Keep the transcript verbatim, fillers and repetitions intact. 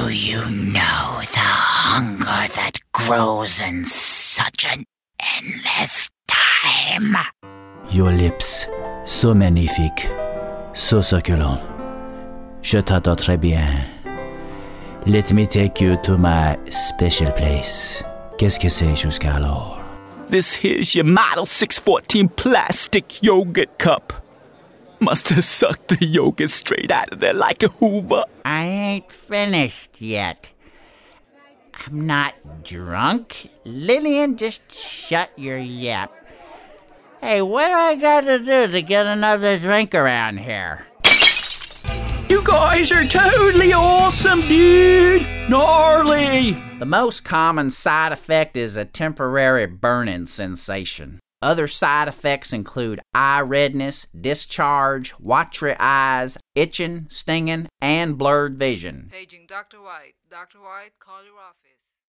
you know the hunger that grows in such an endless time? Your lips, so magnifique, so succulent. Je t'adore très bien. Let me take you to my special place. Qu'est-ce que c'est jusqu'alors? This here's your Model six fourteen plastic yogurt cup. Must have sucked the yogurt straight out of there like a Hoover. I ain't finished yet. I'm not drunk. Lillian, just shut your yap. Hey, what do I gotta do to get another drink around here? You guys are totally awesome, dude! Gnarly! The most common side effect is a temporary burning sensation. Other side effects include eye redness, discharge, watery eyes, itching, stinging, and blurred vision. Paging Doctor White. Doctor White, call your office.